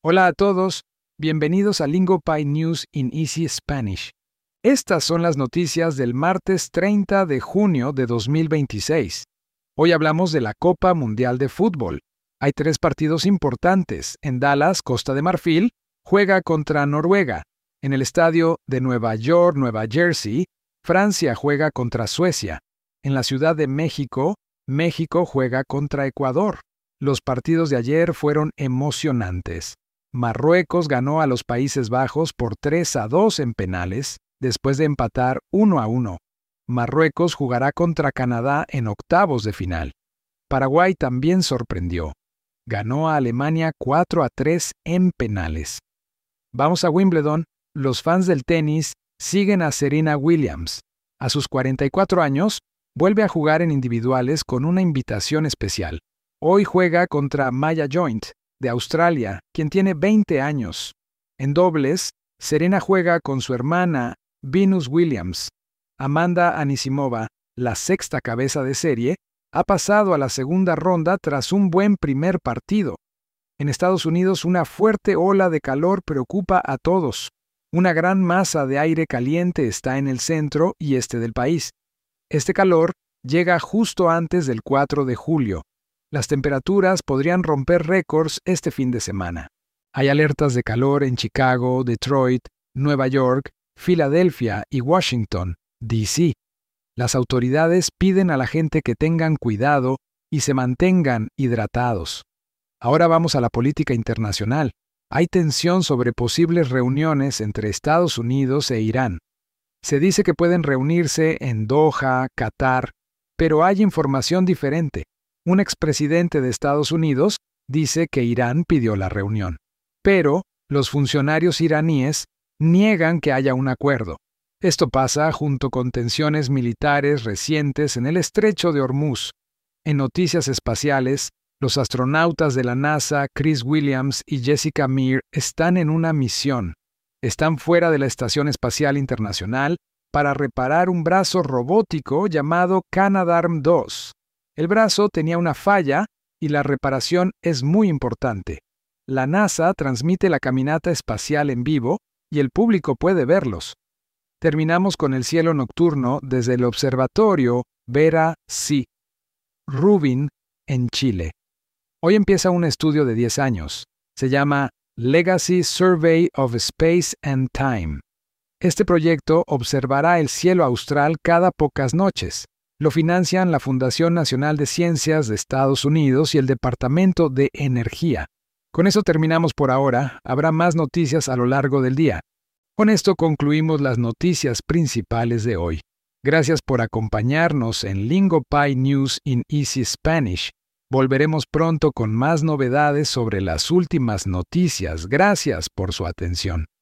Hola a todos, bienvenidos a LingoPie News in Easy Spanish. Estas son las noticias del martes 30 de junio de 2026. Hoy hablamos de la Copa Mundial de Fútbol. Hay 3 partidos importantes. En Dallas, Costa de Marfil, juega contra Noruega. En el estadio de Nueva York, Nueva Jersey, Francia juega contra Suecia. En la Ciudad de México, México juega contra Ecuador. Los partidos de ayer fueron emocionantes. Marruecos ganó a los Países Bajos por 3-2 en penales, después de empatar 1-1. Marruecos jugará contra Canadá en octavos de final. Paraguay también sorprendió. Ganó a Alemania 4-3 en penales. Vamos a Wimbledon. Los fans del tenis siguen a Serena Williams. A sus 44 años, vuelve a jugar en individuales con una invitación especial. Hoy juega contra Maya Joint, de Australia, quien tiene 20 años. En dobles, Serena juega con su hermana, Venus Williams. Amanda Anisimova, la sexta cabeza de serie, ha pasado a la segunda ronda tras un buen primer partido. En Estados Unidos, una fuerte ola de calor preocupa a todos. Una gran masa de aire caliente está en el centro y este del país. Este calor llega justo antes del 4 de julio. Las temperaturas podrían romper récords este fin de semana. Hay alertas de calor en Chicago, Detroit, Nueva York, Filadelfia y Washington, D.C. Las autoridades piden a la gente que tengan cuidado y se mantengan hidratados. Ahora vamos a la política internacional. Hay tensión sobre posibles reuniones entre Estados Unidos e Irán. Se dice que pueden reunirse en Doha, Qatar, pero hay información diferente. Un expresidente de Estados Unidos dice que Irán pidió la reunión, pero los funcionarios iraníes niegan que haya un acuerdo. Esto pasa junto con tensiones militares recientes en el estrecho de Hormuz. En noticias espaciales, los astronautas de la NASA, Chris Williams y Jessica Meir, están en una misión. Están fuera de la Estación Espacial Internacional para reparar un brazo robótico llamado Canadarm2. El brazo tenía una falla y la reparación es muy importante. La NASA transmite la caminata espacial en vivo y el público puede verlos. Terminamos con el cielo nocturno desde el observatorio Vera C. Rubin, en Chile. Hoy empieza un estudio de 10 años. Se llama Legacy Survey of Space and Time. Este proyecto observará el cielo austral cada pocas noches. Lo financian la Fundación Nacional de Ciencias de Estados Unidos y el Departamento de Energía. Con eso terminamos por ahora. Habrá más noticias a lo largo del día. Con esto concluimos las noticias principales de hoy. Gracias por acompañarnos en LingoPie News in Easy Spanish. Volveremos pronto con más novedades sobre las últimas noticias. Gracias por su atención.